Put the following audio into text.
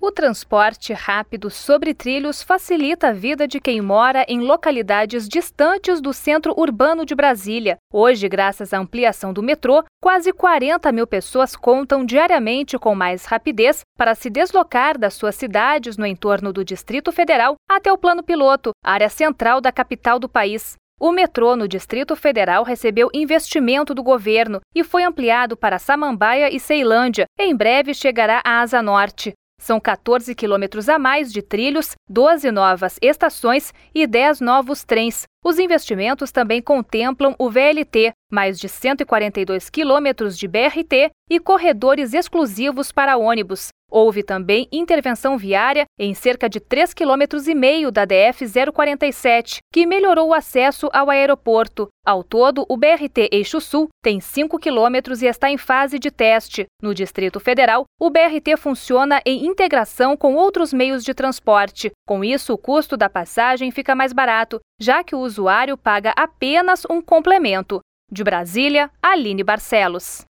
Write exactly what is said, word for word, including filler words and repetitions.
O transporte rápido sobre trilhos facilita a vida de quem mora em localidades distantes do centro urbano de Brasília. Hoje, graças à ampliação do metrô, quase quarenta mil pessoas contam diariamente com mais rapidez para se deslocar das suas cidades no entorno do Distrito Federal até o Plano Piloto, área central da capital do país. O metrô no Distrito Federal recebeu investimento do governo e foi ampliado para Samambaia e Ceilândia. Em breve chegará à Asa Norte. São quatorze quilômetros a mais de trilhos, doze novas estações e dez novos trens. Os investimentos também contemplam o V L T, mais de cento e quarenta e dois quilômetros de B R T e corredores exclusivos para ônibus. Houve também intervenção viária em cerca de três vírgula cinco quilômetros da D F zero quarenta e sete, que melhorou o acesso ao aeroporto. Ao todo, o B R T Eixo Sul tem cinco quilômetros e está em fase de teste. No Distrito Federal, o B R T funciona em integração com outros meios de transporte. Com isso, o custo da passagem fica mais barato, já que o usuário paga apenas um complemento. De Brasília, Aline Barcelos.